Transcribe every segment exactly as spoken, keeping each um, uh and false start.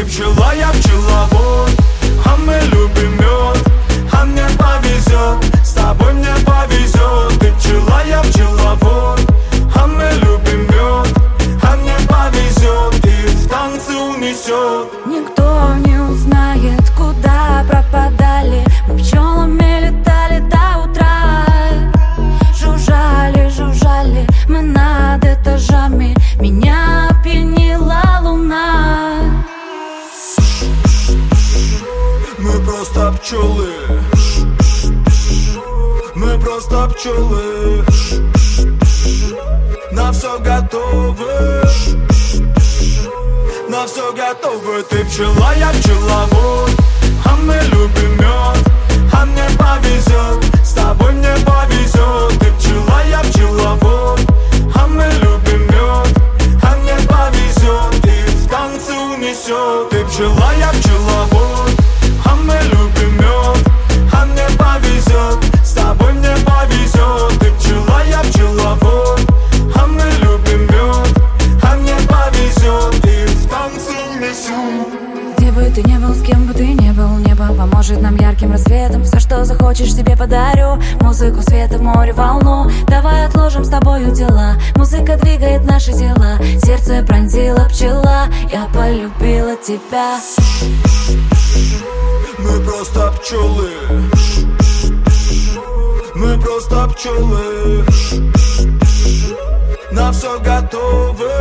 пчела, я пчеловод, а мы любим мед, а мне повезет, с тобой мне повезет. Ты пчела, я пчеловод, а мы любим мед, а мне повезет, и в танцы унесет. Никто не узнает, куда пропадали. Мы пчелами летали до утра. Жужжали, жужжали мы над этажами. Меня опьянила луна. Мы просто пчелы, мы просто пчелы, на все готовы, на все готовы. Ты пчела, я пчеловод, а мы любим мед, а мне повезет, с тобой мне повезет. Ты пчела, я пчеловод, а мы любим мед, а мне повезет, и в танцы унесет. Ты пчела, я пчеловод, а мы любим мед, а мне повезет, с тобой мне повезет. Ты пчела, я пчеловод, а мы любим мед, а мне повезет, и в танцы унесет. Где бы ты ни был, с кем бы ты ни был, небо поможет нам ярким рассветом. Все, что захочешь, тебе подарю. Музыку, света, море, волну. Давай отложим с тобою дела. Музыка двигает наши тела. Сердце пронзила пчела, я полюбила тебя. Мы просто пчелы, мы просто пчелы, на все готовы,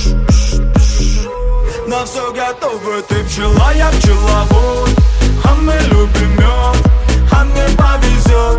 на все готовы. Ты пчела, я пчеловод, а мы любим мед, а мне повезет,